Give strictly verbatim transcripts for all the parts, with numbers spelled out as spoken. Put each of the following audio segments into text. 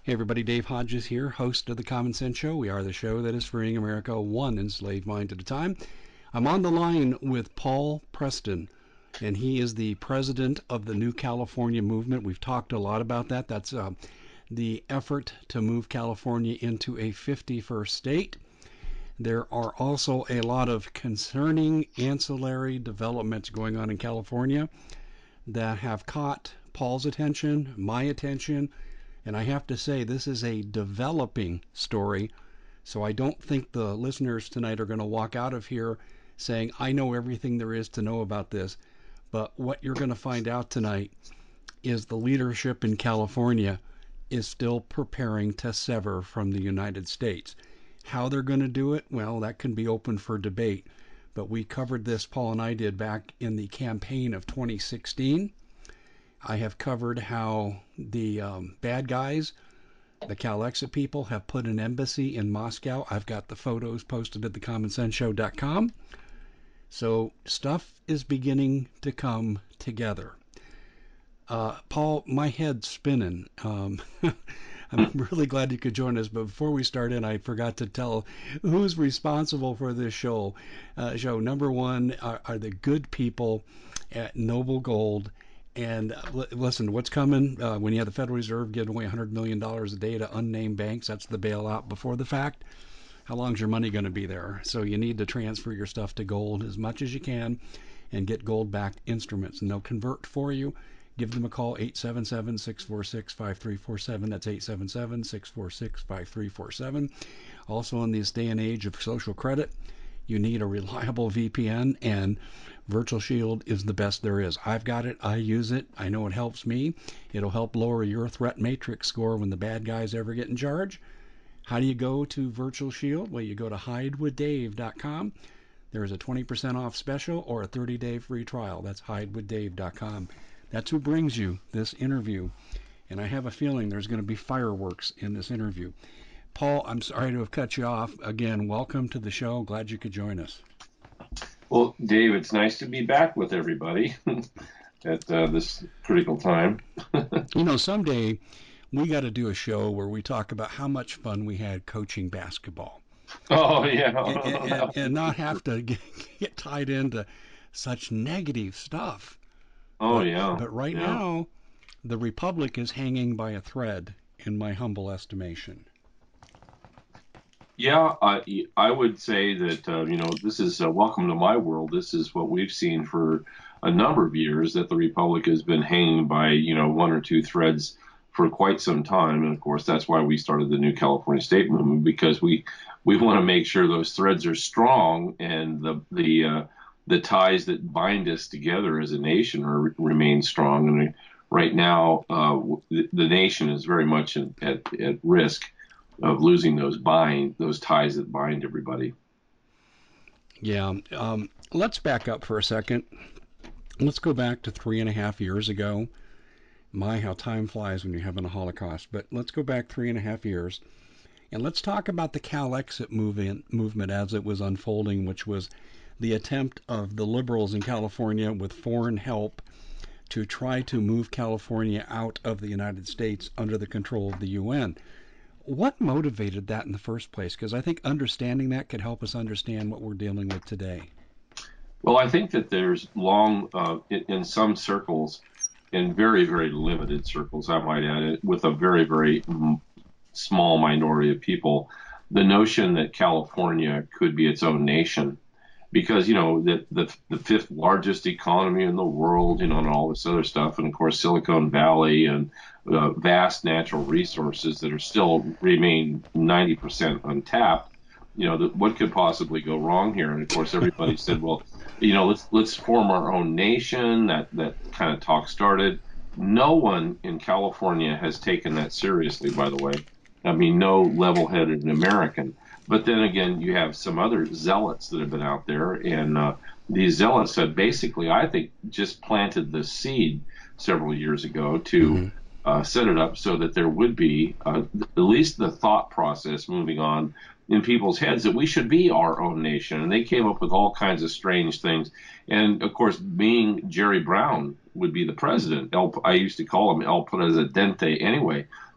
Hey everybody, Dave Hodges here, host of The Common Sense Show. We are the show that is freeing America one enslaved mind at a time. I'm on the line with Paul Preston, and he is the president of the New California Movement. We've talked a lot about that. That's uh, the effort to move California into a fifty-first state. There are also a lot of concerning ancillary developments going on in California that have caught Paul's attention, my attention, and I have to say this is a developing story, so I don't think the listeners tonight are going to walk out of here saying, I know everything there is to know about this. But what you're going to find out tonight is the leadership in California is still preparing to sever from the United States. How they're going to do it, well, that can be open for debate. But we covered this, Paul and I did, back in the campaign of twenty sixteen. I have covered how the um, bad guys, the Calexit people, have put an embassy in Moscow. I've got the photos posted at the common sense show dot com. So stuff is beginning to come together. Uh, Paul, my head's spinning. Um, I'm really glad you could join us. But before we start in, I forgot to tell who's responsible for this show. Uh, show number one are, are the good people at Noble Gold. And uh, listen, what's coming uh, when you have the Federal Reserve giving away one hundred million dollars a day to unnamed banks? That's the bailout before the fact. How long is your money going to be there? So you need to transfer your stuff to gold as much as you can and get gold-backed instruments. And they'll convert for you. Give them a call, eight seven seven, six four six, five three four seven. That's eight seven seven, six four six, five three four seven. Also, in this day and age of social credit, you need a reliable V P N, and Virtual Shield is the best there is. I've got it. I use it. I know it helps me. It'll help lower your threat matrix score when the bad guys ever get in charge. How do you go to Virtual Shield? Well, you go to hide with dave dot com. There is a twenty percent off special or a thirty day free trial. That's hide with dave dot com. That's who brings you this interview. And I have a feeling there's going to be fireworks in this interview. Paul, I'm sorry to have cut you off. Again, welcome to the show. Glad you could join us. Well, Dave, it's nice to be back with everybody at uh, this critical time. You know, someday we got to do a show where we talk about how much fun we had coaching basketball. Oh, yeah. And, and, and not have to get, get tied into such negative stuff. Oh, but, yeah. But right yeah. now, the Republic is hanging by a thread, in my humble estimation. Yeah, I, I would say that, uh, you know, this is uh, welcome to my world. This is what we've seen for a number of years, that the Republic has been hanging by, you know, one or two threads for quite some time. And of course, that's why we started the New California State Movement, because we we want to make sure those threads are strong and the the uh, the ties that bind us together as a nation are remain strong. And right now, uh, the, the nation is very much at, at, at risk of losing those bind those ties that bind everybody. Yeah. Um, let's back up for a second. Let's go back to three and a half years ago. My, how time flies when you're having a Holocaust. But let's go back three and a half years. And let's talk about the Calexit movement, movement as it was unfolding, which was the attempt of the liberals in California with foreign help to try to move California out of the United States under the control of the U N. What motivated that in the first place? Because I think understanding that could help us understand what we're dealing with today. Well, I think that there's long, uh, in, in some circles, in very, very limited circles, I might add it, with a very, very small minority of people, the notion that California could be its own nation. Because, you know, the, the the fifth largest economy in the world, you know, and all this other stuff. And, of course, Silicon Valley and uh, vast natural resources that are still remain ninety percent untapped. You know, the, what could possibly go wrong here? And, of course, everybody said, well, you know, let's let's form our own nation. That, that kind of talk started. No one in California has taken that seriously, by the way. I mean, no level-headed American. But then again, you have some other zealots that have been out there, and uh, these zealots have basically, I think, just planted the seed several years ago to mm-hmm. uh, set it up so that there would be uh, at least the thought process moving on in people's heads that we should be our own nation. And they came up with all kinds of strange things. And, of course, being Jerry Brown would be the president. El, I used to call him El Presidente anyway.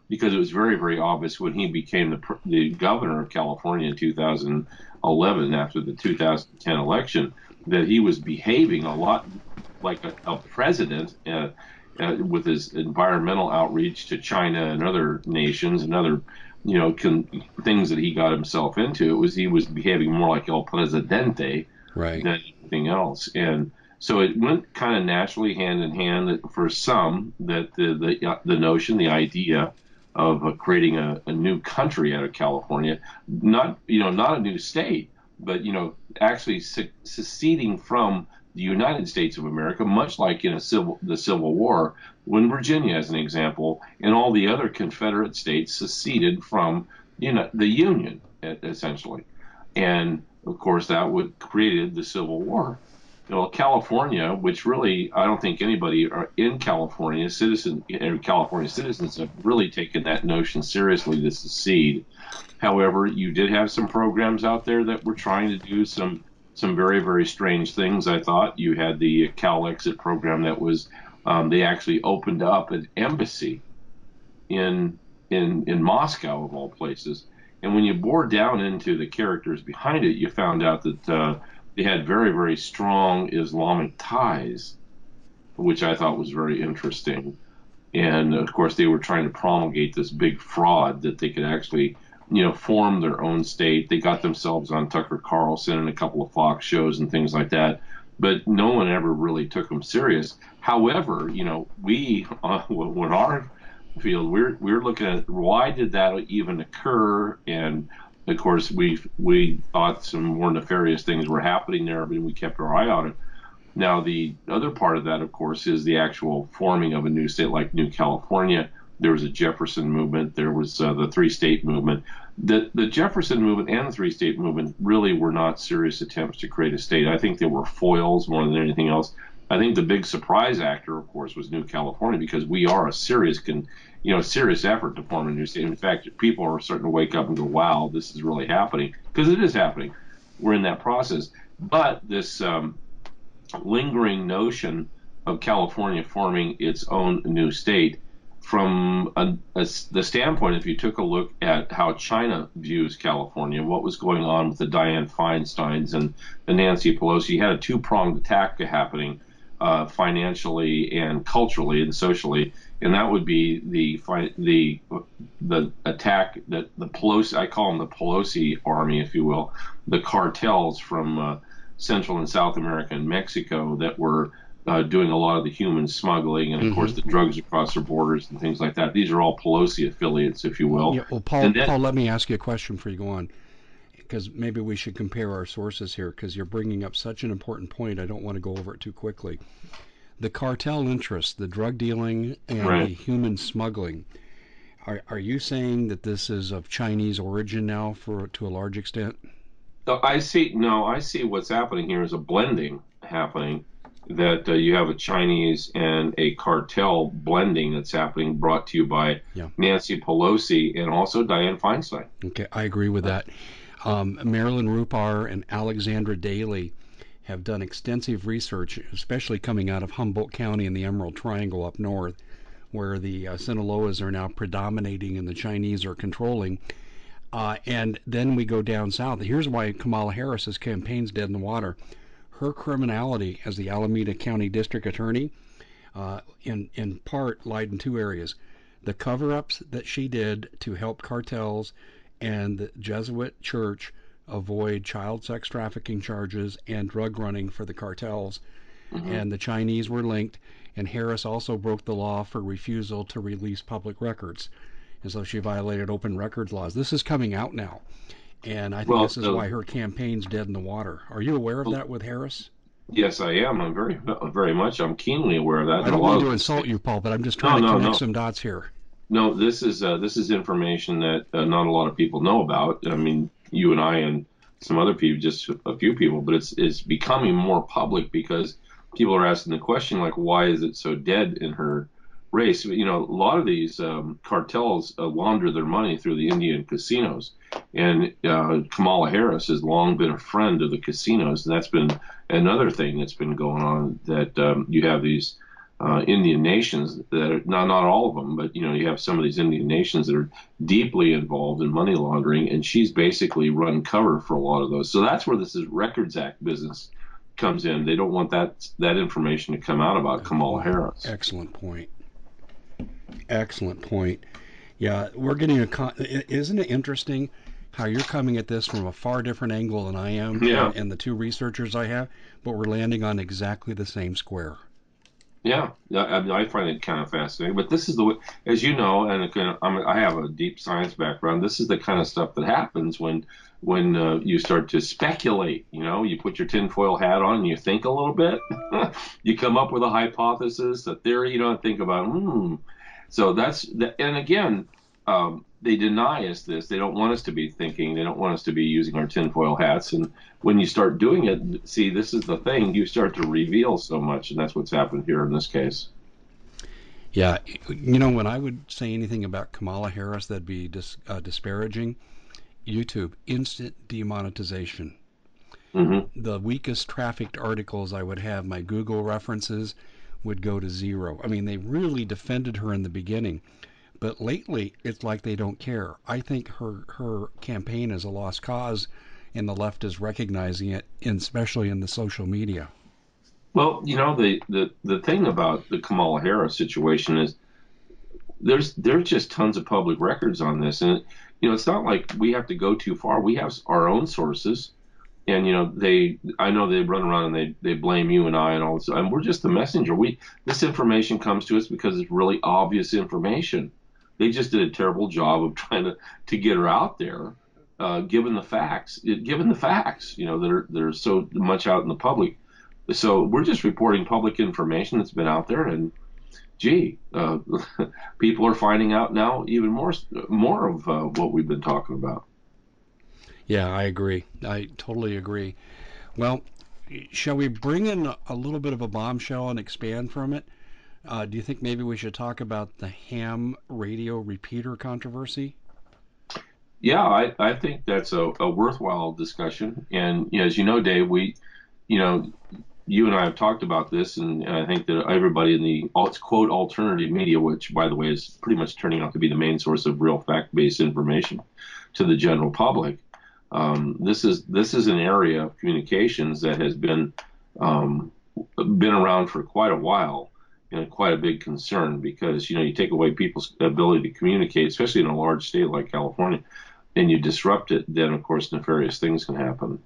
because it was very, very obvious when he became the, the governor of California in two thousand eleven after the two thousand ten election that he was behaving a lot like a, a president uh, uh, with his environmental outreach to China and other nations and other, you know, con- things that he got himself into. It was he was behaving more like El Presidente right. than anything else, and so it went kind of naturally hand in hand that for some that the the, uh, the notion, the idea of uh, creating a, a new country out of California, not you know not a new state, but you know actually se- seceding from the United States of America, much like in a civil the Civil War, when Virginia, as an example, and all the other Confederate states seceded from you know the Union essentially, and of course that would created the Civil War. You know, California, which really I don't think anybody in California, citizen, California citizens have really taken that notion seriously to secede. However, you did have some programs out there that were trying to do some some very very strange things. I thought you had the Cal Exit program that was um, they actually opened up an embassy in in in Moscow of all places. And when you bore down into the characters behind it, you found out that uh, they had very, very strong Islamic ties, which I thought was very interesting. And of course, they were trying to promulgate this big fraud that they could actually, you know, form their own state. They got themselves on Tucker Carlson and a couple of Fox shows and things like that. But no one ever really took them serious. However, you know, we, uh, when our field, we're we're looking at why did that even occur, and of course we we thought some more nefarious things were happening there, but we kept our eye on it. Now the other part of that, of course, is the actual forming of a new state like New California. There was a Jefferson movement. There was uh, the three-state movement. The the Jefferson movement and the three-state movement really were not serious attempts to create a state. I think they were foils more than anything else. I think the big surprise actor, of course, was New California because we are a serious, con, you know, serious effort to form a new state. In fact, people are starting to wake up and go, "Wow, this is really happening," because it is happening. We're in that process, but this um, lingering notion of California forming its own new state, from a, a, the standpoint, if you took a look at how China views California, what was going on with the Dianne Feinsteins and the Nancy Pelosi, you had a two-pronged attack happening uh, financially and culturally and socially, and that would be the the the attack that the Pelosi, I call them the Pelosi army, if you will, the cartels from uh, Central and South America and Mexico that were uh, doing a lot of the human smuggling and, of Mm-hmm. course, the drugs across the borders and things like that. These are all Pelosi affiliates, if you will. Yeah. Well, Paul, And then, Paul, let me ask you a question before you go on, because maybe we should compare our sources here, because you're bringing up such an important point. I don't want to go over it too quickly. The cartel interests, the drug dealing, and right. the human smuggling. Are are you saying that this is of Chinese origin now, for to a large extent? So I see, no, I see what's happening here is a blending happening, that uh, you have a Chinese and a cartel blending that's happening, brought to you by Yeah. Nancy Pelosi and also Dianne Feinstein. Okay, I agree with that. Um, Marilyn Rupar and Alexandra Daly have done extensive research, especially coming out of Humboldt County and the Emerald Triangle up north, where the uh, Sinaloas are now predominating and the Chinese are controlling. Uh, and then we go down south. Here's why Kamala Harris's campaign's dead in the water. Her criminality as the Alameda County District Attorney, uh, in in part, lied in two areas: the cover-ups that she did to help cartels and the Jesuit Church avoid child sex trafficking charges and drug running for the cartels, Mm-hmm. and the Chinese were linked. And Harris also broke the law for refusal to release public records, and so she violated open records laws. This is coming out now, and I think Well, this is the, why her campaign's dead in the water. Are you aware of well, that with Harris? yes, I am. I'm very, very much. I'm keenly aware of that. I And a don't lot mean of to the insult state- you, Paul, but I'm just no, trying to no, connect no. some dots here. No, this is uh, this is information that uh, not a lot of people know about. I mean, you and I and some other people, just a few people, but it's it's becoming more public because people are asking the question like, why is it so dead in her race? You know, a lot of these um, cartels uh, launder their money through the Indian casinos, and uh, Kamala Harris has long been a friend of the casinos, and that's been another thing that's been going on. That um, you have these uh, Indian nations that are not not all of them, but you know you have some of these Indian nations that are deeply involved in money laundering, and she's basically run cover for a lot of those. So that's where this is Records Act business comes in. They don't want that that information to come out about Kamala Harris. Excellent point. Excellent point. Yeah, we're getting a. Con- isn't it interesting how you're coming at this from a far different angle than I am, Yeah. and, and the two researchers I have, but we're landing on exactly the same square. Yeah, I, I find it kind of fascinating. But this is the way, as you know, and again, I'm, I have a deep science background. This is the kind of stuff that happens when when uh, you start to speculate. You know, you put your tinfoil hat on and you think a little bit. You come up with a hypothesis, a theory. You don't think about, hmm. So that's the, and again, um, they deny us this. They don't want us to be thinking. They don't want us to be using our tinfoil hats. And when you start doing it, see, this is the thing. You start to reveal so much, and that's what's happened here in this case. Yeah, you know, when I would say anything about Kamala Harris that'd be dis, uh, disparaging, YouTube, instant demonetization. Mm-hmm. The weakest trafficked articles I would have, my Google references would go to zero. I mean, they really defended her in the beginning. But lately, it's like they don't care. I think her her campaign is a lost cause, and the left is recognizing it, especially in the social media. Well, you know, the, the, the thing about the Kamala Harris situation is there's there's just tons of public records on this, and you know, it's not like we have to go too far. We have our own sources, and you know, they I know they run around and they, they blame you and I and all this, and we're just the messenger. We this information comes to us because it's really obvious information. They just did a terrible job of trying to, to get her out there, uh, given the facts. Given the facts, you know, they're they're so much out in the public. So we're just reporting public information that's been out there, and gee, uh, people are finding out now even more more of uh, what we've been talking about. Yeah, I agree. I totally agree. Well, shall we bring in a, a little bit of a bombshell and expand from it? Uh, do you think maybe we should talk about the ham radio repeater controversy? Yeah, I, I think that's a, a worthwhile discussion. And you know, as you know, Dave, we, you know, you and I have talked about this, and I think that everybody in the quote alternative media, which by the way is pretty much turning out to be the main source of real fact-based information to the general public, um, this is this is an area of communications that has been um, been around for quite a while, and quite a big concern because you know you take away people's ability to communicate, especially in a large state like California, and you disrupt it, then of course nefarious things can happen.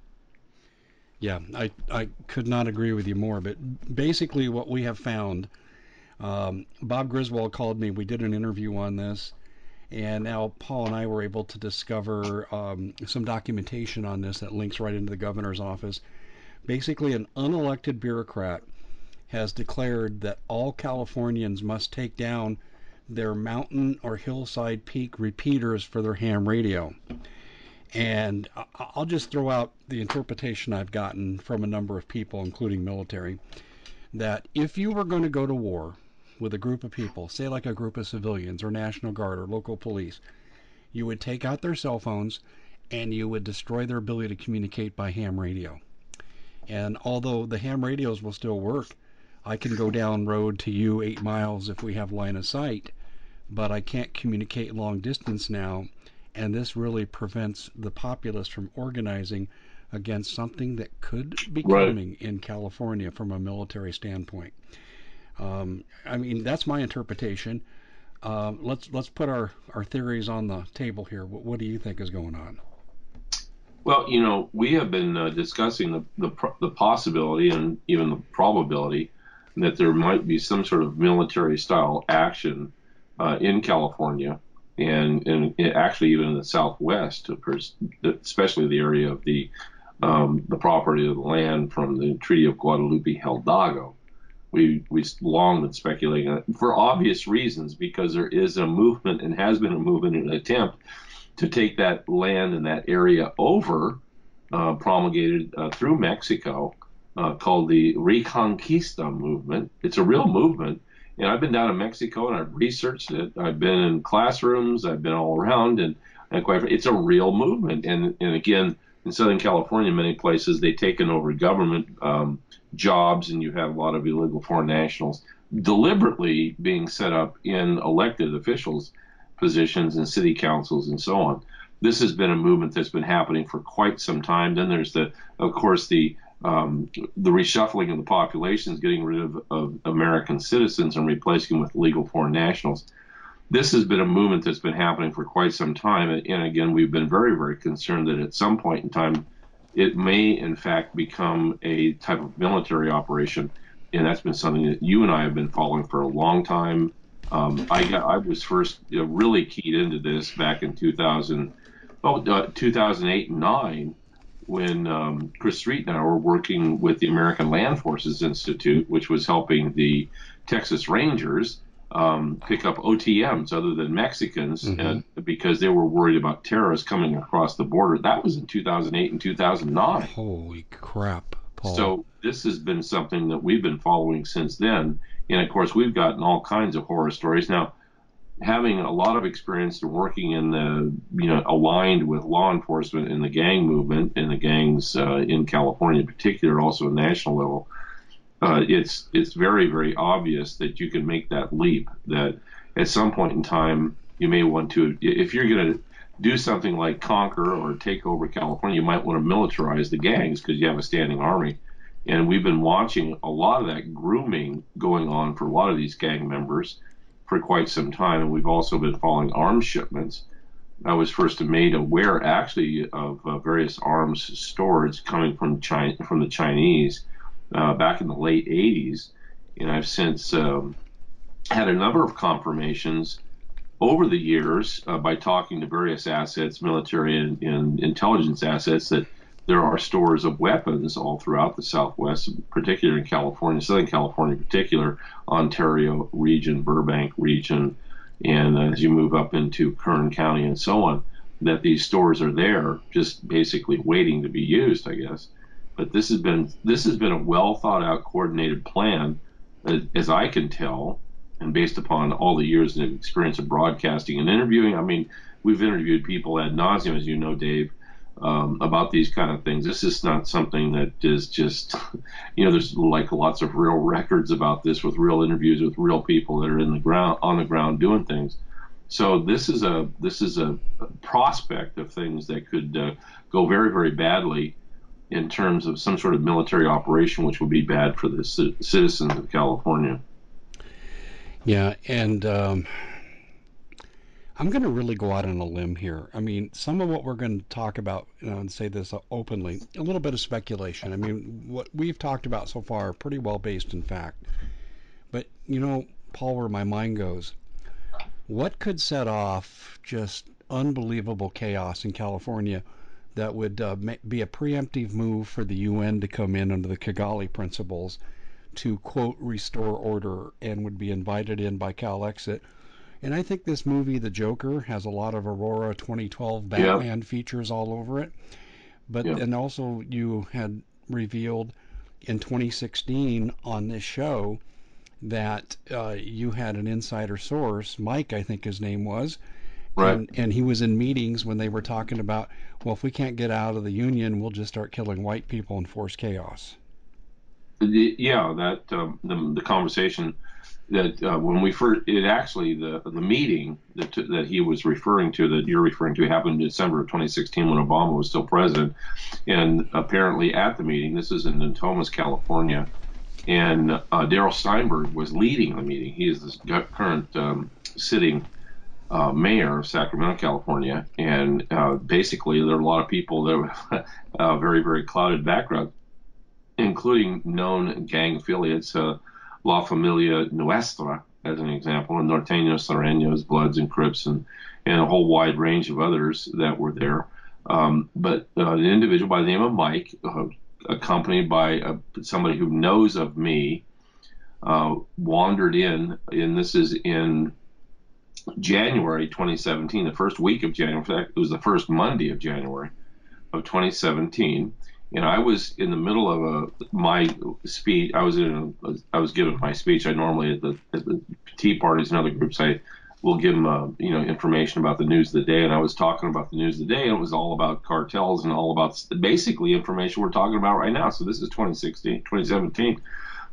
Yeah, I, I could not agree with you more. But basically, what we have found, um, Bob Griswold called me. We did an interview on this, and now Paul and I were able to discover um, some documentation on this that links right into the governor's office. Basically, an unelected bureaucrat has declared that all Californians must take down their mountain or hillside peak repeaters for their ham radio. And I'll just throw out the interpretation I've gotten from a number of people, including military, that if you were going to go to war with a group of people, say like a group of civilians or National Guard or local police, you would take out their cell phones and you would destroy their ability to communicate by ham radio. And although the ham radios will still work, I can go down road to you eight miles if we have line of sight, but I can't communicate long distance now. And this really prevents the populace from organizing against something that could be Right. coming in California from a military standpoint. Um, I mean, that's my interpretation. Uh, let's let's put our, our theories on the table here. What, what do you think is going on? Well, you know, we have been uh, discussing the, the the possibility and even the probability that there might be some sort of military style action uh, in California and, and actually even in the Southwest, of course, especially the area of the um, the property of the land from the Treaty of Guadalupe Hidalgo. We we long been speculating on it for obvious reasons because there is a movement and has been a movement and an attempt to take that land and that area over, uh, promulgated uh, through Mexico, uh, called the Reconquista movement. It's a real movement. And I've been down in Mexico and I've researched it. I've been in classrooms. I've been all around, and, and quite it's a real movement. And and again, in Southern California, many places they've taken over government um, jobs, and you have a lot of illegal foreign nationals deliberately being set up in elected officials positions and city councils and so on. This has been a movement that's been happening for quite some time. Then there's the, of course, the um, the reshuffling of the populations, getting rid of, of American citizens and replacing them with legal foreign nationals. This has been a movement that's been happening for quite some time. And again, we've been very, very concerned that at some point in time, it may, in fact, become a type of military operation. And that's been something that you and I have been following for a long time. Um, I got, I was first, you know, really keyed into this back in two thousand, oh, uh, two thousand eight and nine, when um, Chris Street and I were working with the American Land Forces Institute, which was helping the Texas Rangers um, pick up O T Ms other than Mexicans, Mm-hmm. and because they were worried about terrorists coming across the border. That was in two thousand eight and two thousand nine. Holy crap, Paul. So this has been something that we've been following since then. And of course, we've gotten all kinds of horror stories. Now, having a lot of experience in working in the, you know, aligned with law enforcement in the gang movement and the gangs uh, in California in particular, also at national level, uh, it's it's very, very obvious that you can make that leap, that at some point in time, you may want to, if you're going to do something like conquer or take over California, you might want to militarize the gangs because you have a standing army. And we've been watching a lot of that grooming going on for a lot of these gang members for quite some time. And we've also been following arms shipments. I was first made aware, actually, of uh, various arms stores coming from China, from the Chinese uh, back in the late eighties. And I've since um, had a number of confirmations over the years uh, by talking to various assets, military and, and intelligence assets, that there are stores of weapons all throughout the Southwest, particularly in California, Southern California in particular, Ontario region, Burbank region, and as you move up into Kern County and so on, that these stores are there just basically waiting to be used, I guess. But this has been this has been a well thought out, coordinated plan, as I can tell, and based upon all the years of experience of broadcasting and interviewing. I mean, we've interviewed people ad nauseum, as you know, Dave, um, about these kind of things. This is not something that is just, you know, there's like lots of real records about this with real interviews with real people that are in the ground, on the ground doing things. So this is a this is a, a prospect of things that could uh, go very, very badly in terms of some sort of military operation, which would be bad for the c- citizens of California. Yeah, and um, I'm going to really go out on a limb here. I mean, some of what we're going to talk about, you know, and say this openly, a little bit of speculation. I mean, what we've talked about so far are pretty well based in fact. But, you know, Paul, where my mind goes, what could set off just unbelievable chaos in California that would uh, be a preemptive move for the U N to come in under the Kigali principles to, quote, restore order, and would be invited in by CalExit. And I think this movie, The Joker, has a lot of Aurora twenty twelve Batman yeah. features all over it. But yeah. And also you had revealed in twenty sixteen on this show that uh, you had an insider source, Mike, I think his name was, right. and, and he was in meetings when they were talking about, well, if we can't get out of the union, we'll just start killing white people and force chaos. Yeah, that um, the, the conversation that uh, when we first, it actually the the meeting that that he was referring to, that you're referring to, happened in December of twenty sixteen when Obama was still president, and apparently at the meeting, this is in Natomas, California, and uh, Darrell Steinberg was leading the meeting. He is the current um, sitting uh, mayor of Sacramento, California, and uh, basically there are a lot of people that have a very very clouded background, including known gang affiliates, uh, La Familia Nuestra, as an example, and Norteños, Sureños, Bloods, and Crips, and, and a whole wide range of others that were there. Um, but uh, an individual by the name of Mike, uh, accompanied by uh, somebody who knows of me, uh, wandered in, and this is in January twenty seventeen, the first week of January. In fact, it was the first Monday of January of twenty seventeen. And I was in the middle of a my speech. I was in. A, I was giving my speech. I normally at the, at the tea parties and other groups, I will give them, uh, you know, information about the news of the day. And I was talking about the news of the day, and it was all about cartels and all about basically information we're talking about right now. So this is twenty sixteen, twenty seventeen.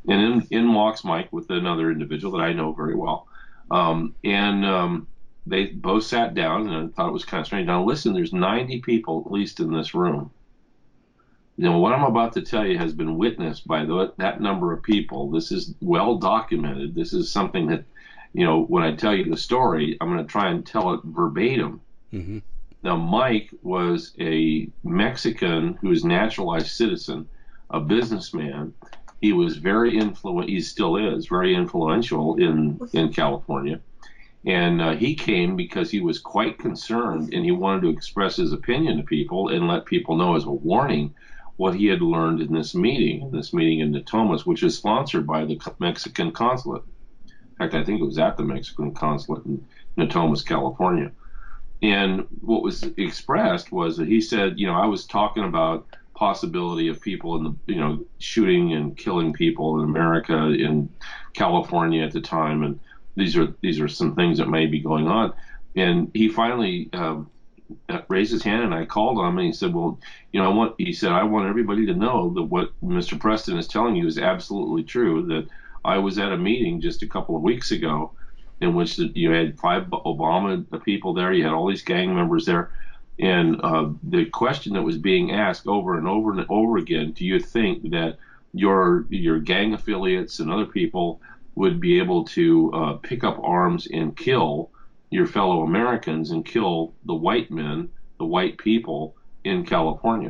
And in, in walks Mike with another individual that I know very well. Um, and um, they both sat down, and I thought it was kind of strange. Now, listen, there's ninety people at least in this room. You know, what I'm about to tell you has been witnessed by the, that number of people. This is well documented. This is something that, you know, when I tell you the story, I'm going to try and tell it verbatim. Mm-hmm. Now, Mike was a Mexican who was naturalized citizen, a businessman. He was very influential. He still is very influential in in California, and uh, he came because he was quite concerned, and he wanted to express his opinion to people and let people know as a warning what he had learned in this meeting, in this meeting in Natomas, which is sponsored by the Mexican consulate. In fact, I think it was at the Mexican consulate in Natomas, California. And what was expressed was that he said, you know, I was talking about possibility of people in the, you know, shooting and killing people in America, in California at the time, and these are these are some things that may be going on. And he finally uh, raised his hand, and I called on him, and he said, well, you know, I want, he said, I want everybody to know that what Mister Preston is telling you is absolutely true. That I was at a meeting just a couple of weeks ago in which the, you had five Obama people there, you had all these gang members there, and uh, the question that was being asked over and over and over again: do you think that your your gang affiliates and other people would be able to uh, pick up arms and kill your fellow Americans and kill the white men, the white people in California?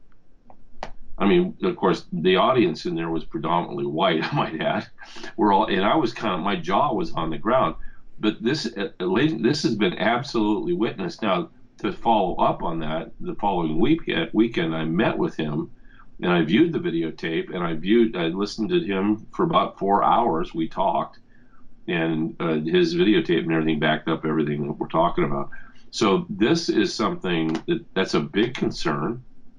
I mean, of course, the audience in there was predominantly white, I might add. We're all, and I was kind of, my jaw was on the ground. But this, this has been absolutely witnessed. Now, to follow up on that, the following week, weekend, I met with him, and I viewed the videotape, and I viewed, I listened to him for about four hours. We talked, and uh, his videotape and everything backed up everything that we're talking about. So this is something that, that's a big concern.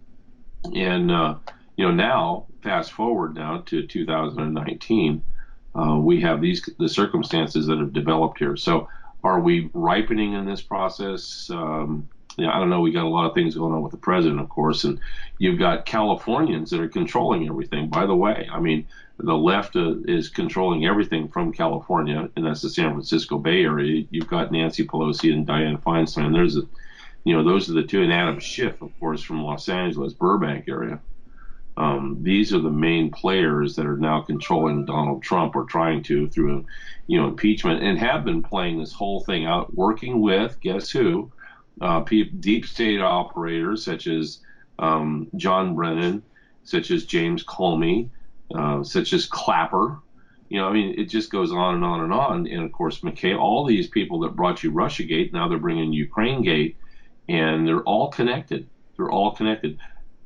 And, uh, you know, now, fast forward now to two thousand nineteen, uh, we have these the circumstances that have developed here. So are we ripening in this process? Um, yeah, I don't know. We got a lot of things going on with the president, of course, and you've got Californians that are controlling everything. By the way, I mean, the left uh, is controlling everything from California, and that's the San Francisco Bay Area. You've got Nancy Pelosi and Dianne Feinstein. There's a You know, those are the two, and Adam Schiff, of course, from Los Angeles, Burbank area. Um, these are the main players that are now controlling Donald Trump, or trying to through, you know, impeachment, and have been playing this whole thing out, working with, guess who? Uh, deep state operators such as um, John Brennan, such as James Comey, uh, such as Clapper. You know, I mean, it just goes on and on and on. And of course, McKay, all these people that brought you Russiagate, now they're bringing Ukrainegate. And they're all connected. They're all connected.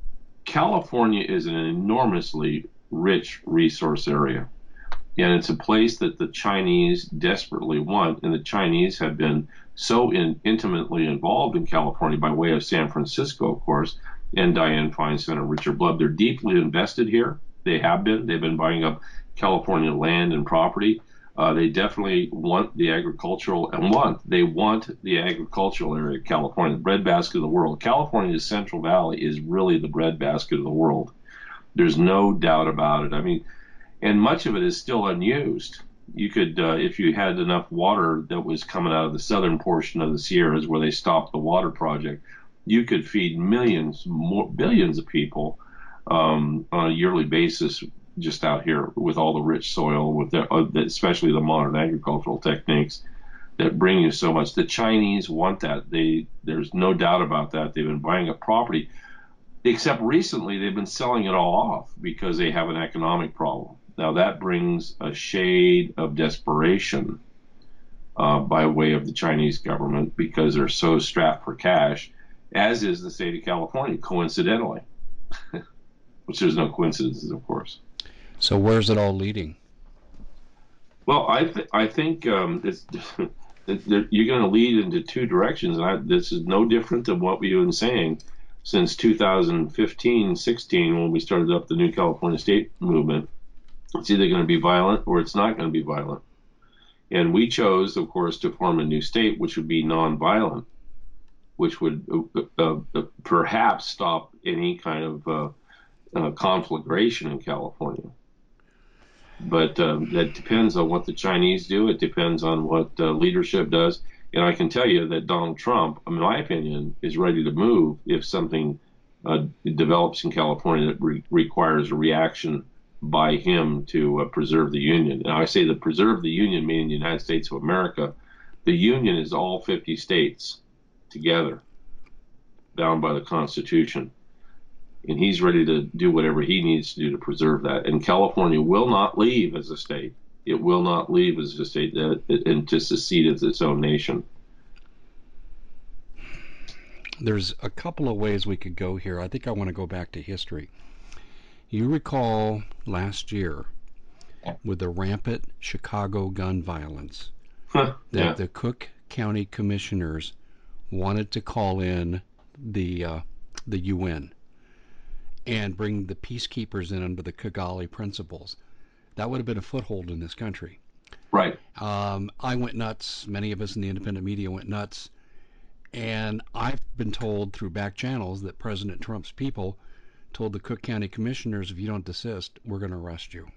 California is an enormously rich resource area. And it's a place that the Chinese desperately want. And the Chinese have been so in, intimately involved in California by way of San Francisco, of course, and Dianne Feinstein and Richard Blood. They're deeply invested here. They have been. They've been buying up California land and property. Uh, they definitely want the agricultural and want they want the agricultural area of California, the breadbasket of the world. California's Central Valley is really the breadbasket of the world. There's no doubt about it. I mean, and much of it is still unused. You could, uh, if you had enough water that was coming out of the southern portion of the Sierras where they stopped the water project, you could feed millions, more billions of people um, on a yearly basis just out here with all the rich soil, with the, uh, especially the modern agricultural techniques that bring you so much. The Chinese want that. They, there's no doubt about that. They've been buying up property, except recently they've been selling it all off because they have an economic problem. Now that brings a shade of desperation uh, by way of the Chinese government because they're so strapped for cash, as is the state of California, coincidentally, which there's no coincidences, of course. So where's it all leading? Well, I th- I think um, it's, you're going to lead into two directions, and I, this is no different than what we've been saying since two thousand fifteen, sixteen, when we started up the New California State movement. It's either going to be violent or it's not going to be violent. And we chose, of course, to form a new state, which would be nonviolent, which would uh, uh, perhaps stop any kind of uh, uh, conflagration in California. But um, that depends on what the Chinese do. It depends on what uh, leadership does. And I can tell you that Donald Trump, in my opinion, is ready to move if something uh, develops in California that re- requires a reaction by him to uh, preserve the Union. And I say the preserve the Union, meaning the United States of America. The Union is all fifty states together, bound by the Constitution. And he's ready to do whatever he needs to do to preserve that. And California will not leave as a state. It will not leave as a state that, and to secede as its own nation. There's a couple of ways we could go here. I think I want to go back to history. You recall last year with the rampant Chicago gun violence Huh, that yeah. the Cook County commissioners wanted to call in the uh, the U N and bring the peacekeepers in under the Kigali principles. That would have been a foothold in this country. Right. Um, I went nuts. Many of us in the independent media went nuts. And I've been told through back channels that President Trump's people told the Cook County commissioners, if you don't desist, we're going to arrest you.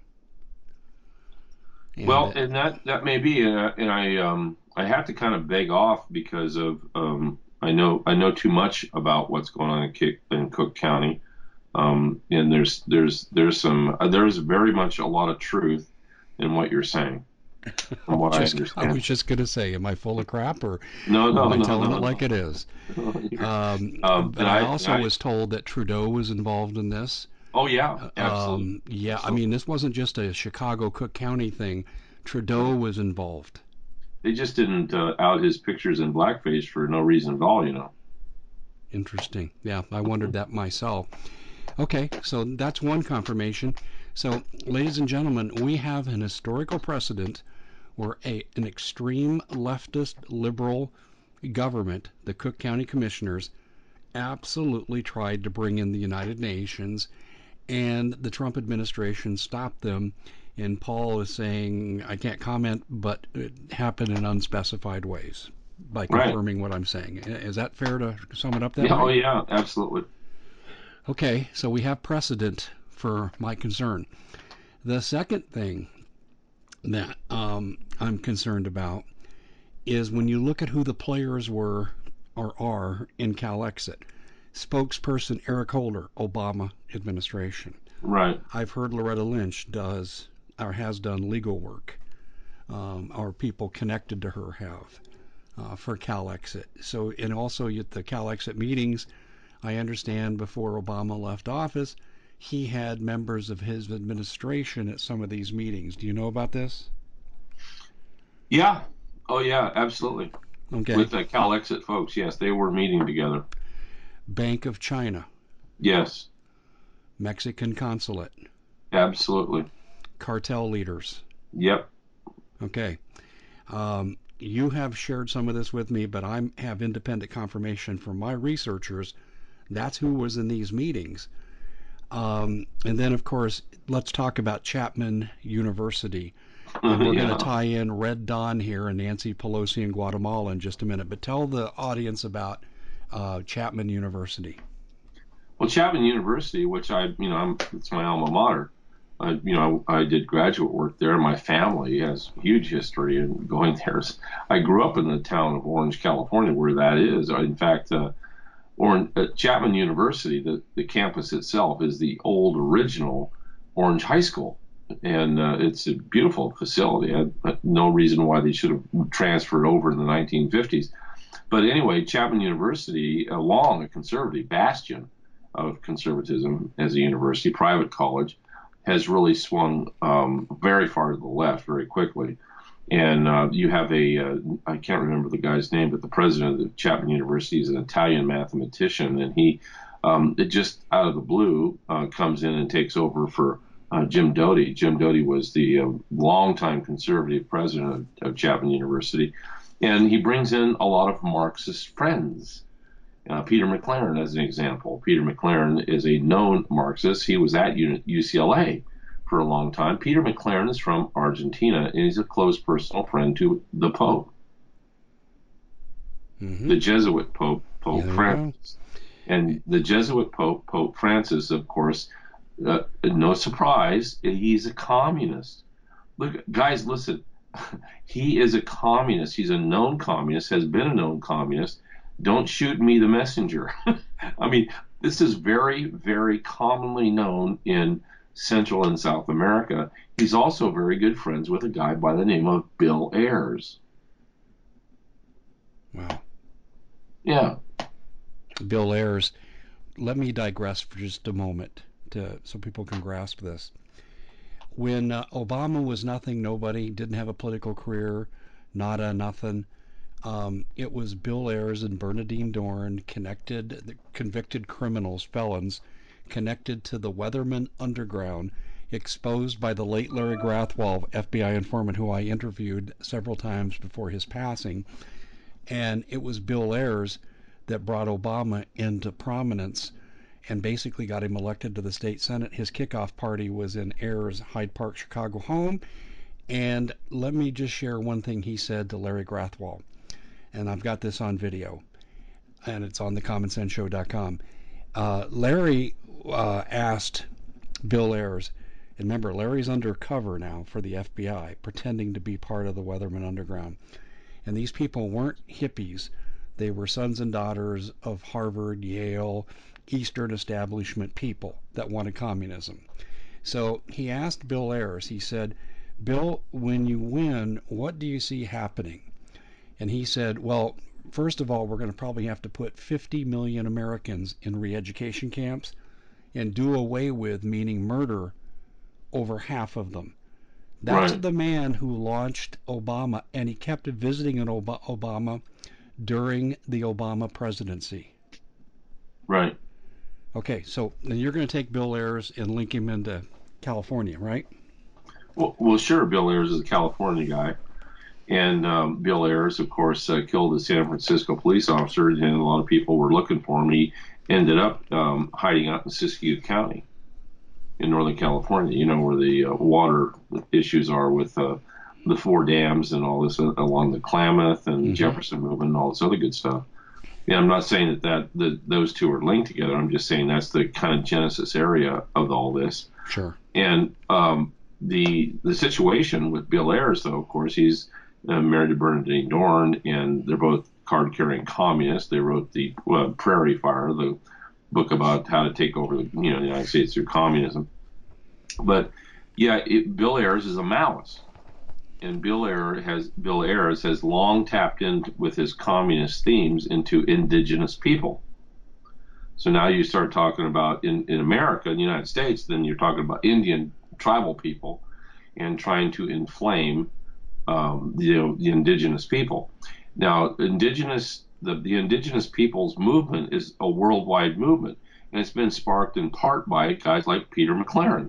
And Well, that, and that that may be, uh, and I um I have to kind of beg off because of um I know I know too much about what's going on in, Kick, in Cook County. Um, and there's there's there's some uh, there's very much a lot of truth in what you're saying, from what I just, I understand. was just going to say, am I full of crap, or No, am no, I no, telling no, it like no. it is? Um, um, but and I I, and also I, was told that Trudeau was involved in this. oh yeah, absolutely, Um, yeah, I absolutely. mean, this wasn't just a Chicago Cook County thing. Trudeau Right. was involved. They just didn't uh, out his pictures in blackface for no reason at all, you know. Interesting. Yeah, I wondered that myself. Okay, so that's one confirmation. So, ladies and gentlemen, we have an historical precedent where a, an extreme leftist liberal government, the Cook County Commissioners, absolutely tried to bring in the United Nations, and the Trump administration stopped them. And Paul is saying, I can't comment, but it happened in unspecified ways by Right. confirming what I'm saying. Is that fair to sum it up that Yeah. Oh way? yeah, absolutely. Okay, so we have precedent for my concern. The second thing that um, I'm concerned about is when you look at who the players were or are in CalExit. Spokesperson Eric Holder, Obama administration. Right. I've heard Loretta Lynch does or has done legal work, um, or people connected to her have uh, for CalExit. So, and also at the CalExit meetings, I understand before Obama left office, he had members of his administration at some of these meetings. Do you know about this? Yeah. Oh yeah, absolutely. Okay. With the Cal Exit folks, yes, they were meeting together. Bank of China, Yes, Mexican consulate, absolutely. cartel leaders. Yep. Okay. Um, you have shared some of this with me, but I have independent confirmation from my researchers. That's who was in these meetings. Um, and then, of course, let's talk about Chapman University. And we're going to Yeah. tie in Red Dawn here and Nancy Pelosi in Guatemala in just a minute. But tell the audience about uh, Chapman University. Well, Chapman University, which I, you know, I'm, it's my alma mater. I, you know, I did graduate work there. My family has huge history in going there. I grew up in the town of Orange, California, where that is. In fact, uh, Orange, uh, Chapman University, the, the campus itself, is the old original Orange High School. And uh, it's a beautiful facility. I, I, no reason why they should have transferred over in the nineteen fifties. But anyway, Chapman University, along a conservative bastion of conservatism as a university, private college, has really swung um, very far to the left very quickly. And uh, you have a, uh, I can't remember the guy's name, but the president of Chapman University is an Italian mathematician, and he, um, it just out of the blue, uh, comes in and takes over for uh, Jim Doty. Jim Doty was the uh, longtime conservative president of, of Chapman University, and he brings in a lot of Marxist friends. Uh, Peter McLaren, as an example. Peter McLaren is a known Marxist. He was at U C L A for a long time. Peter McLaren is from Argentina, and he's a close personal friend to the Pope, Mm-hmm. the Jesuit Pope, Yeah, Pope there you go. Francis. And the Jesuit Pope, Pope Francis, of course, uh, no surprise, he's a communist. look, guys, listen. He is a communist. He's a known communist, has been a known communist. Don't shoot me the messenger. I mean, this is very, very commonly known in Central and South America. He's also very good friends with a guy by the name of Bill Ayers. Wow. Yeah. Bill Ayers. Let me digress for just a moment to, so people can grasp this. When uh, Obama was nothing, nobody, didn't have a political career, nada, nothing, um, it was Bill Ayers and Bernardine Dohrn, connected, convicted criminals, felons, connected to the Weatherman Underground, exposed by the late Larry Grathwohl, F B I informant who I interviewed several times before his passing. And it was Bill Ayers that brought Obama into prominence and basically got him elected to the state senate. His kickoff party was in Ayers' Hyde Park, Chicago home. And let me just share one thing he said to Larry Grathwohl. And I've got this on video, and it's on the common sense show dot com. Uh, Larry uh, asked Bill Ayers, and remember, Larry's undercover now for the F B I, pretending to be part of the Weatherman Underground. And these people weren't hippies. They were sons and daughters of Harvard, Yale, Eastern establishment people that wanted communism. So he asked Bill Ayers, he said, Bill, when you win, what do you see happening? And he said, well, first of all, we're going to probably have to put fifty million Americans in re-education camps and do away with, meaning murder, over half of them. That's Right. the man who launched Obama, and he kept visiting an Ob- Obama during the Obama presidency. Right. Okay, so then you're going to take Bill Ayers and link him into California, right? Well, well, sure. Bill Ayers is a California guy. And um, Bill Ayers, of course, uh, killed a San Francisco police officer, and a lot of people were looking for him. He ended up um, hiding out in Siskiyou County in Northern California, you know, where the uh, water issues are with uh, the four dams and all this uh, along the Klamath and Mm-hmm. Jefferson movement and all this other good stuff. Yeah, I'm not saying that, that the, those two are linked together. I'm just saying that's the kind of genesis area of all this. Sure. And um, the the situation with Bill Ayers, though, of course, he's uh, married to Bernardine Dohrn, and they're both card-carrying communists. They wrote the uh, Prairie Fire, the book about how to take over the you know the United States through communism. But yeah, it, Bill Ayers is a Maoist, and Bill Ayers has Bill Ayers has long tapped in with his communist themes into indigenous people. So now you start talking about in, in America, in the United States, then you're talking about Indian tribal people and trying to inflame um, the, you know, the indigenous people. Now, indigenous the, the indigenous peoples movement is a worldwide movement, and it's been sparked in part by guys like Peter McLaren.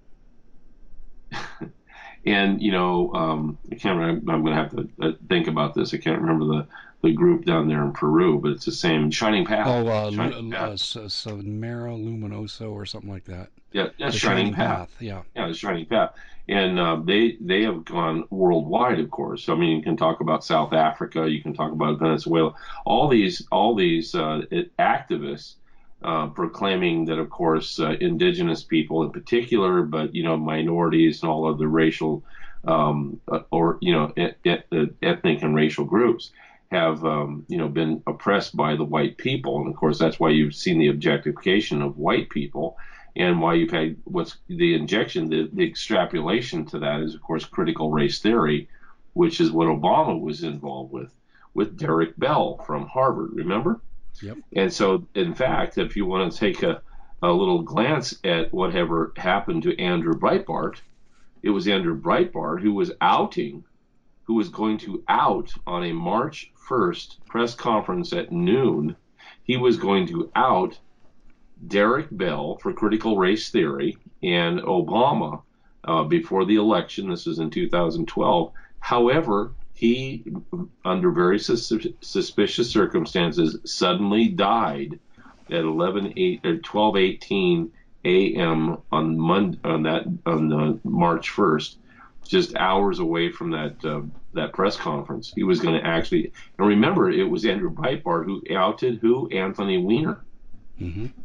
And, you know, um, I can't remember, I'm going to have to uh, think about this. I can't remember the, the group down there in Peru, but it's the same Shining Path. Oh, uh, Shining Lu- Path. uh, Sonmero Luminoso or something like that. Yeah, yeah, The Shining, Path. Yeah. Yeah, the Shining Path. And uh, they they have gone worldwide, of course. So, I mean, you can talk about South Africa, you can talk about Venezuela. All these all these uh, activists uh, proclaiming that, of course, uh, indigenous people in particular, but you know, minorities and all of the racial um, or you know, et- et- ethnic and racial groups have um, you know been oppressed by the white people, and of course that's why you've seen the objectification of white people, and why you've had what's the injection, the, the extrapolation to that is of course critical race theory, which is what Obama was involved with, with Derek Bell from Harvard, remember? Yep. And so, in fact, if you want to take a, a little glance at whatever happened to Andrew Breitbart, it was Andrew Breitbart who was outing who was going to out on a March first press conference at noon. He was going to out Derek Bell for critical race theory and Obama uh, before the election. This was in two thousand twelve. However, he, under very sus- suspicious circumstances, suddenly died at eleven eight or twelve eighteen a m on Monday, on that on the March first, just hours away from that uh, that press conference. He was going to actually, and remember, it was Andrew Breitbart who outed who? Anthony Weiner. Mm-hmm.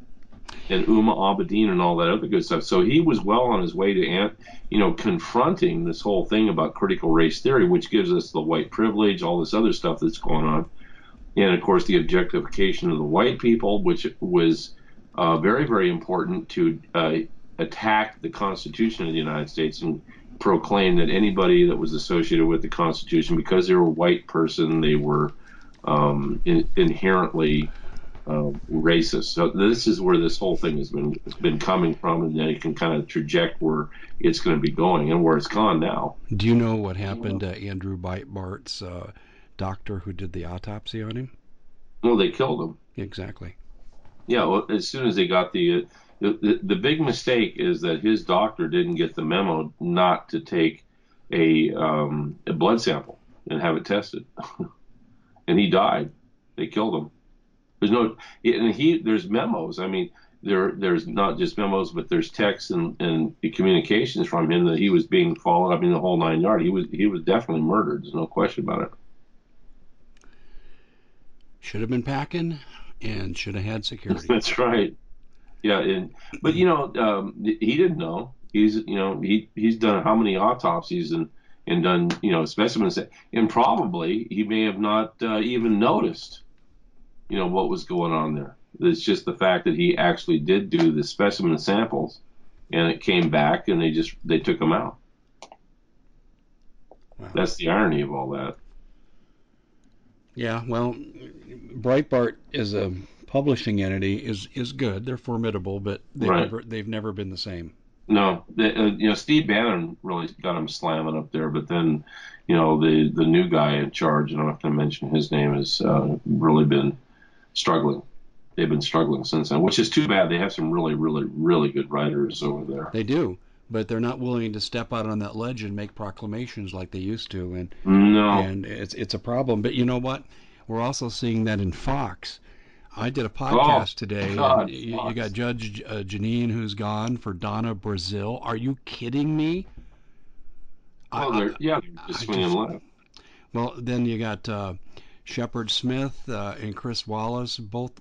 and Uma Abedin and all that other good stuff. So he was well on his way to, you know, confronting this whole thing about critical race theory, which gives us the white privilege, all this other stuff that's going on, and of course the objectification of the white people, which was uh, very, very important to uh, attack the Constitution of the United States and proclaim that anybody that was associated with the Constitution, because they were a white person, they were um, in, inherently uh, racist. So this is where this whole thing has been has been coming from, and then you can kind of traject where it's going to be going and where it's gone now. Do you know what happened to Andrew Breitbart's uh, doctor who did the autopsy on him? Well, they killed him. Exactly. Yeah, well, as soon as they got the, uh, the, the the big mistake is that his doctor didn't get the memo not to take a um, a blood sample and have it tested, and he died. They killed him. There's no, and he there's memos. I mean, there there's not just memos, but there's texts and and the communications from him that he was being followed. I mean, the whole nine yards. He was he was definitely murdered. There's no question about it. Should have been packing and should have had security. That's right. Yeah, and but you know, um, he didn't know. He's you know he he's done how many autopsies and and done you know specimens, and probably he may have not uh, even noticed you know what was going on there. It's just the fact that he actually did do the specimen samples, and it came back, and they just they took them out. Wow. That's the irony of all that. Yeah, well, Breitbart as a publishing entity is is good. They're formidable, but they've right. never they've never been the same. No, they, uh, you know, Steve Bannon really got him slamming up there, but then, you know, the the new guy in charge, I don't have to mention his name, has uh, really been struggling. They've been struggling since then, which is too bad. They have some really, really, really good writers over there. They do, but they're not willing to step out on that ledge and make proclamations like they used to, and no, and it's it's a problem. But you know what? We're also seeing that in Fox. I did a podcast oh, today. God, and you, you got Judge uh, Janine who's gone for Donna Brazile. Are you kidding me? Well, I, they're, yeah, they're just swinging left. Well, then you got uh, Shepard Smith uh, and Chris Wallace, both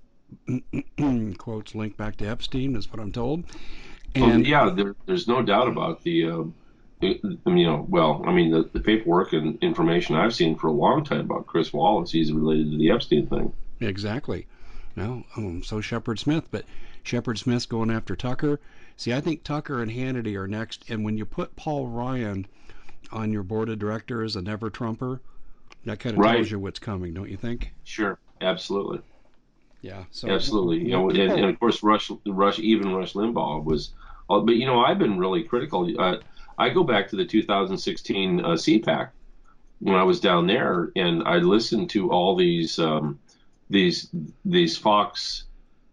quotes linked back to Epstein, is what I'm told. And well, yeah, there, there's no doubt about the, uh, you know, well, I mean, the, the paperwork and information I've seen for a long time about Chris Wallace, he's related to the Epstein thing. Exactly. No, um, so Shepard Smith, but Shepard Smith's going after Tucker. See, I think Tucker and Hannity are next, and when you put Paul Ryan on your board of directors, a never Trumper, that kind of right. tells you what's coming, don't you think? Sure, absolutely. Yeah, so absolutely. You know, and, and of course, Rush, Rush, even Rush Limbaugh was. But you know, I've been really critical. Uh, I go back to the two thousand sixteen uh, C PAC when I was down there, and I listened to all these um, these these Fox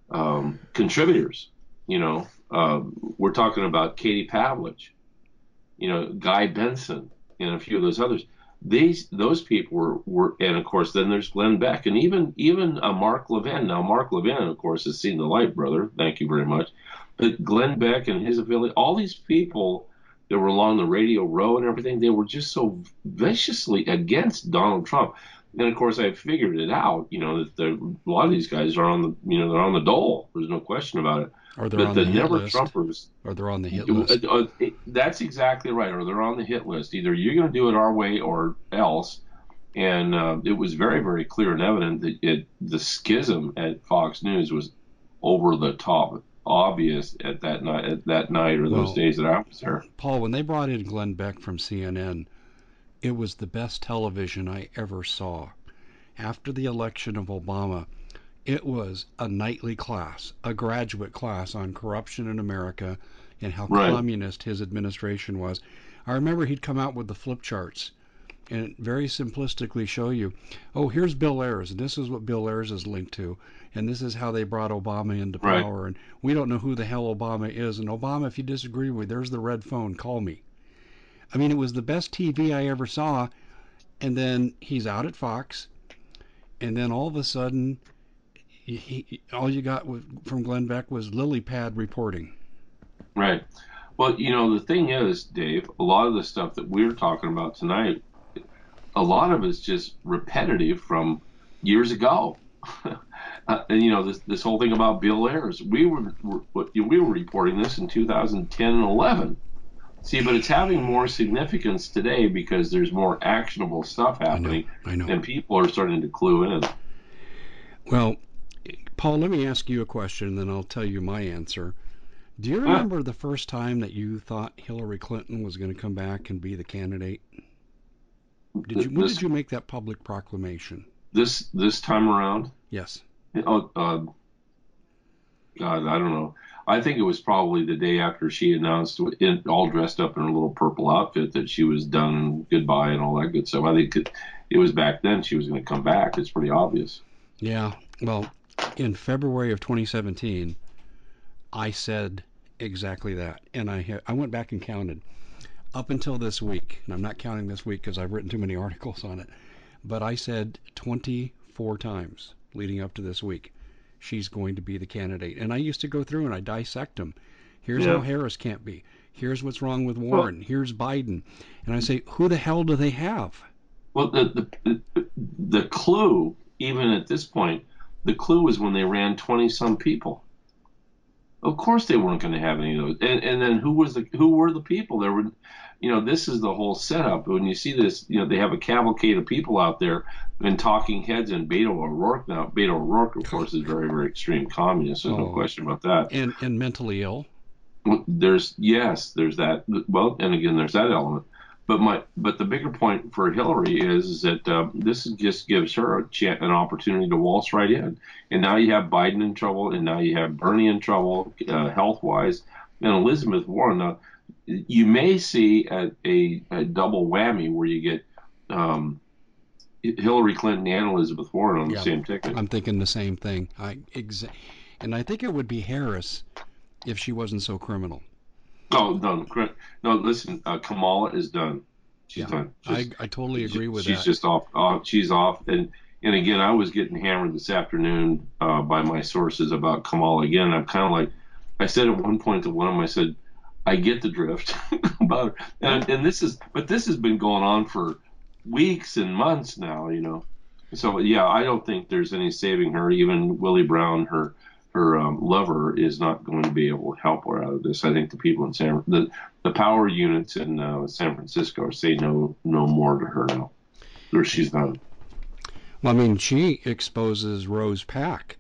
um, contributors. You know, uh, we're talking about Katie Pavlich, you know, Guy Benson, and a few of those others. These those people were, were and of course then there's Glenn Beck and even even uh, Mark Levin. Now Mark Levin, of course, has seen the light, brother. Thank you very much. But Glenn Beck and his affiliate, all these people that were along the Radio Row and everything, they were just so viciously against Donald Trump. And of course, I figured it out. You know that a lot of these guys are on the you know they're on the dole. There's no question about it. Or they're but on the, the never hit Trumpers, list. Or they're on the hit list. Uh, uh, it, that's exactly right. Or they're on the hit list. Either you're going to do it our way or else. And uh, it was very, very clear and evident that it, the schism at Fox News was over the top, obvious at that night, at that night or those well, days that I was there. Paul, when they brought in Glenn Beck from C N N, it was the best television I ever saw. After the election of Obama, it was a nightly class, a graduate class on corruption in America and how right. communist his administration was. I remember he'd come out with the flip charts and very simplistically show you, oh, here's Bill Ayers, and this is what Bill Ayers is linked to, and this is how they brought Obama into power, right. and we don't know who the hell Obama is, and Obama, if you disagree with me, there's the red phone, call me. I mean, it was the best T V I ever saw, and then he's out at Fox, and then all of a sudden, he, he, all you got was, from Glenn Beck was lily pad reporting. Right. Well, you know, the thing is, Dave, a lot of the stuff that we're talking about tonight, a lot of it's just repetitive from years ago. Uh, and you know this this whole thing about Bill Ayers, we were, were we were reporting this in two thousand ten and eleven. See, but it's having more significance today because there's more actionable stuff I know, happening, I know. and people are starting to clue in. Well, Paul, let me ask you a question, then I'll tell you my answer. Do you Huh, remember the first time that you thought Hillary Clinton was going to come back and be the candidate? Did you? When did this you make that public proclamation? this this time around, Yes. oh uh, God, I don't know. I think it was probably the day after she announced, in, all dressed up in her little purple outfit, that she was done, goodbye, and all that good stuff. I think it, it was back then she was going to come back. It's pretty obvious. Yeah. Well, in February of twenty seventeen, I said exactly that, and I ha- I went back and counted up until this week, and I'm not counting this week because I've written too many articles on it. But I said twenty-four times leading up to this week, she's going to be the candidate. And I used to go through and I dissect them. Here's how Yeah. Harris can't be. Here's what's wrong with Well, Warren. Here's Biden. And I say, who the hell do they have? well, the the the, the clue, even at this point, the clue was when they ran twenty some people. Of course, they weren't going to have any of those. And, and then who was the who were the people? There were, you know, this is the whole setup. When you see this, you know, they have a cavalcade of people out there and talking heads and Beto O'Rourke. Now, Beto O'Rourke, of course, is very, very extreme communist. There's no Oh, question about that. and and mentally ill. Well, there's yes, there's that. Well, and again, there's that element. But my but the bigger point for Hillary is, is that uh, this just gives her a chance, an opportunity to waltz right in. And now you have Biden in trouble, and now you have Bernie in trouble, uh, health wise, and Elizabeth Warren. Now, you may see a, a, a double whammy where you get um, Hillary Clinton and Elizabeth Warren on the Yeah, same ticket. I'm thinking the same thing. I exa- and I think it would be Harris if she wasn't so criminal. Oh no, no! Listen, uh, Kamala is done. She's Yeah, done. I Just I totally agree with she's that. just off. off she's off. And and again, I was getting hammered this afternoon uh, by my sources about Kamala again. I'm kind of like, I said at one point to one of them, I said, I get the drift about her. Yeah. And and this is, but this has been going on for weeks and months now, you know. So yeah, I don't think there's any saving her. Even Willie Brown, her her um, lover, is not going to be able to help her out of this. I think the people in San the the power units in uh, San Francisco are saying no no more to her now, or she's done. Well, I mean, she exposes Rose Pack.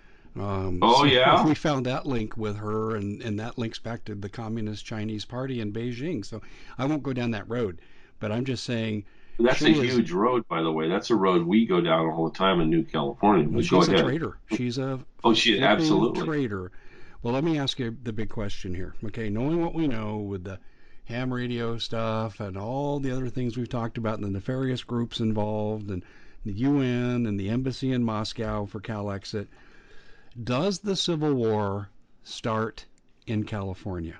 Um, Oh so yeah, we found that link with her, and, and that links back to the Communist Chinese Party in Beijing. So I won't go down that road, but I'm just saying that's a she is. huge road, by the way. That's a road we go down all the time in New California. Well, But go she's a ahead. traitor. She's a Oh, she flipping absolutely. traitor. Well, let me ask you the big question here. Okay, knowing what we know with the ham radio stuff and all the other things we've talked about and the nefarious groups involved and the U N and the embassy in Moscow for Calexit, does the Civil War start in California?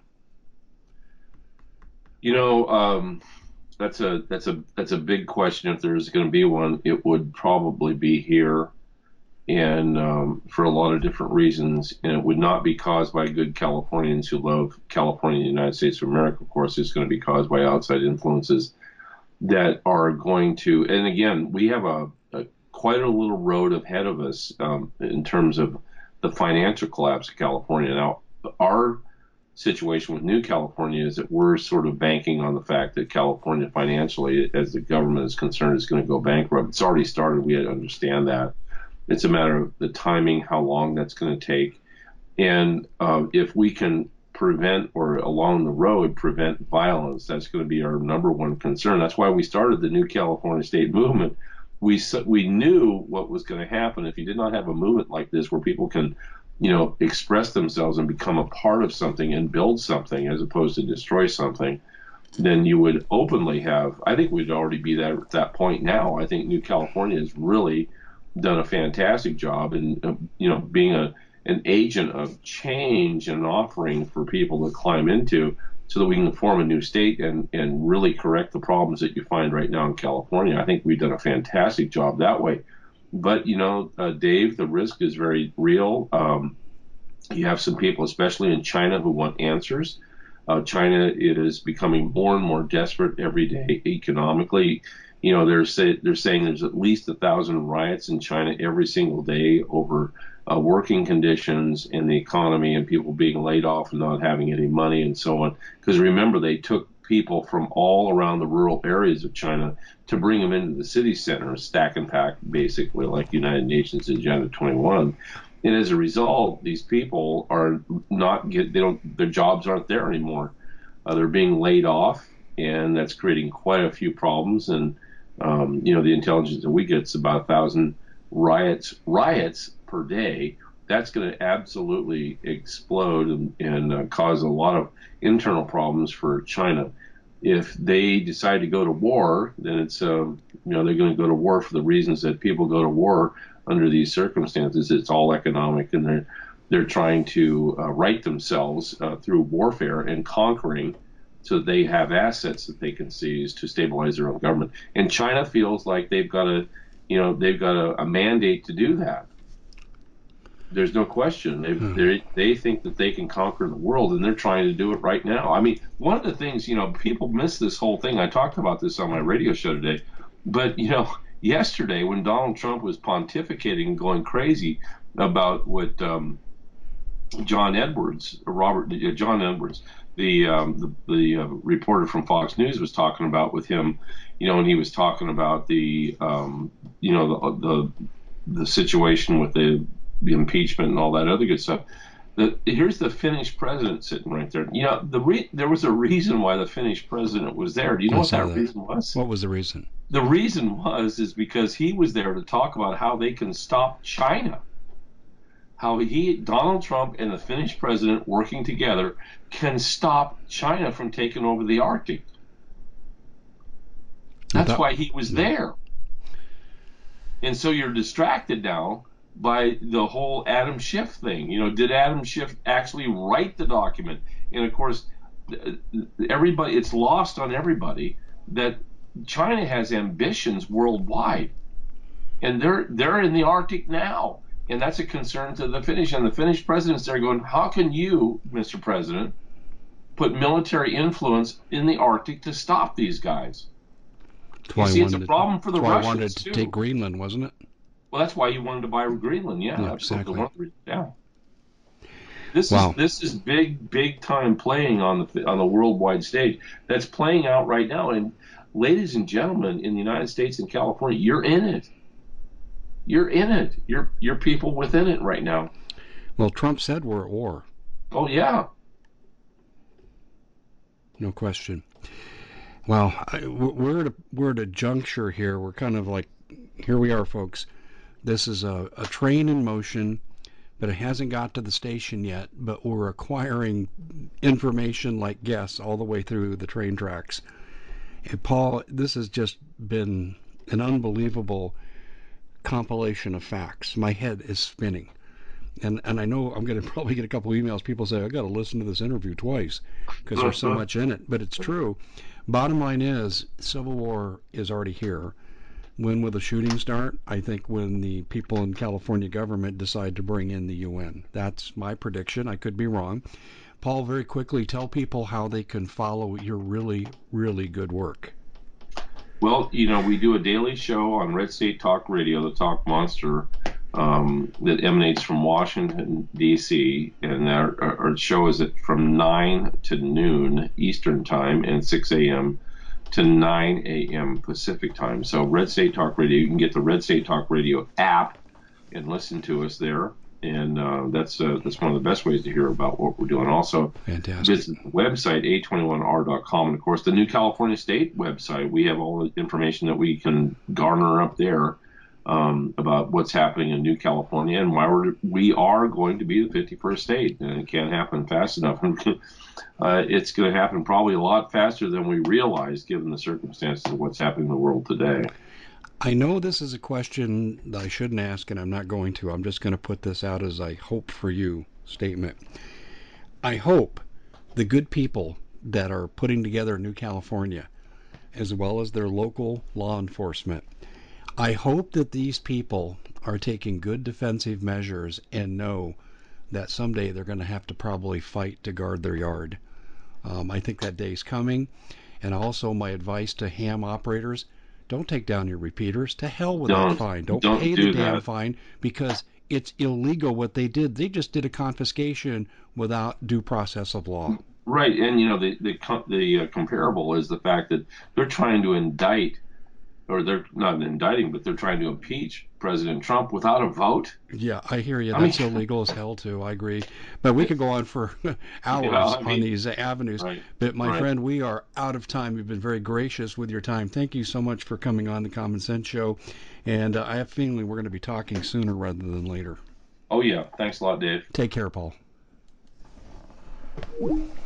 You know, um, that's a that's a that's a big question. If there's going to be one, it would probably be here, and um, for a lot of different reasons. And it would not be caused by good Californians who love California and the United States of America. Of course, it's going to be caused by outside influences that are going to. And again, we have a, a quite a little road ahead of us um, in terms of the financial collapse of California. Now, our situation with New California is that we're sort of banking on the fact that California financially, as the government is concerned, is going to go bankrupt. It's already started. We understand that. It's a matter of the timing, how long that's going to take. And uh, if we can prevent or along the road prevent violence, that's going to be our number one concern. That's why we started the New California State Movement. We we knew what was going to happen if you did not have a movement like this where people can, you know, express themselves and become a part of something and build something as opposed to destroy something. Then you would openly have. I think we'd already be there at that point now. I think New California has really done a fantastic job in, uh, you know, being a an agent of change and an offering for people to climb into so that we can form a new state and, and really correct the problems that you find right now in California. I think we've done a fantastic job that way. But, you know, uh, Dave, the risk is very real. Um, you have some people, especially in China, who want answers. Uh, China, it is becoming more and more desperate every day economically. You know, they're, say, they're saying there's at least a thousand riots in China every single day over uh, working conditions in the economy and people being laid off and not having any money and so on. Because remember, they took people from all around the rural areas of China to bring them into the city centers, stack and pack, basically, like United Nations Agenda twenty-one. And as a result, these people are not get they don't their jobs aren't there anymore. Uh, they're being laid off, and that's creating quite a few problems. And um, you know, the intelligence that we get is about a thousand riots riots per day. That's going to absolutely explode and, and uh, cause a lot of internal problems for China. If they decide to go to war, then it's um, you know they're going to go to war for the reasons that people go to war under these circumstances. It's all economic, and they're they're trying to uh, right themselves uh, through warfare and conquering, so that they have assets that they can seize to stabilize their own government. And China feels like they've got a, you know, they've got a, a mandate to do that. There's no question. They they they think that they can conquer the world, and they're trying to do it right now. I mean, one of the things, you know, people miss this whole thing. I talked about this on my radio show today, but you know, yesterday when Donald Trump was pontificating and going crazy about what um, John Edwards, Robert uh, John Edwards, the um, the, the uh, reporter from Fox News was talking about with him, you know, and he was talking about the um, you know the, the the situation with the the impeachment and all that other good stuff. The, here's the Finnish president sitting right there. You know, the re- there was a reason why the Finnish president was there. Do you know I what that, saw that reason was? What was the reason? The reason was is because he was there to talk about how they can stop China. How he, Donald Trump and the Finnish president working together can stop China from taking over the Arctic. That's That- why he was yeah. there. And so you're distracted now by the whole Adam Schiff thing. You know, did Adam Schiff actually write the document? And of course, everybody, it's lost on everybody that China has ambitions worldwide, and they're they're in the Arctic now, and that's a concern to the Finnish. And the Finnish president's there going, how can you, Mister President, put military influence in the Arctic to stop these guys? That's You why I see, it's a wanted- problem for the that's why I Russians wanted to too. take Greenland, wasn't it? Well, that's why you wanted to buy Greenland. Yeah, Yeah, absolutely. exactly. Yeah. This Wow. is this is big, big time playing on the on the worldwide stage. That's playing out right now. And ladies and gentlemen, in the United States and California, you're in it. You're in it. You're you're people within it right now. Well, Trump said we're at war. Oh yeah. No question. Well, I, we're at a, we're at a juncture here. We're kind of like, here we are, folks. This is a, a train in motion, but it hasn't got to the station yet. But we're acquiring information like guests all the way through the train tracks. And Paul, this has just been an unbelievable compilation of facts. My head is spinning. And and I know I'm going to probably get a couple emails. People say, I got to listen to this interview twice because there's so much in it. But it's true. Bottom line is, Civil War is already here. When will the shooting start? I think when the people in California government decide to bring in the U N. That's my prediction. I could be wrong. Paul, very quickly, tell people how they can follow your really, really good work. Well, you know, we do a daily show on Red State Talk Radio, the Talk Monster, um, that emanates from Washington, D C, and our, our show is at from nine to noon Eastern Time and six a.m. to nine a.m. Pacific Time. So Red State Talk Radio, you can get the Red State Talk Radio app and listen to us there. And uh, that's uh, that's one of the best ways to hear about what we're doing. Also, Fantastic. visit the website, A twenty-one R dot com. And, of course, the New California State website. We have all the information that we can garner up there um, about what's happening in New California and why we're, we are going to be the fifty-first state. And it can't happen fast enough. uh, it's going to happen probably a lot faster than we realize, given the circumstances of what's happening in the world today. I know this is a question that I shouldn't ask, and I'm not going to. I'm just going to put this out as I hope for you statement. I hope the good people that are putting together New California, as well as their local law enforcement, I hope that these people are taking good defensive measures and know that someday they're going to have to probably fight to guard their yard. Um, I think that day's coming. And also my advice to ham operators, don't take down your repeaters. To hell with Don't- that fine. Don't, don't pay do the damn that. fine, because it's illegal what they did. They just did a confiscation without due process of law. Right, and you know the the the uh, comparable is the fact that they're trying to indict, or they're not indicting, but they're trying to impeach President Trump without a vote. Yeah, I hear you. I mean, That's illegal as hell too. I agree. But we could go on for yeah, hours I on mean, these avenues. right, But my right. friend, we are out of time. You've been very gracious with your time. Thank you so much for coming on the Common Sense Show. And uh, I have a feeling we're going to be talking sooner rather than later. Oh yeah, thanks a lot, Dave. Take care, Paul.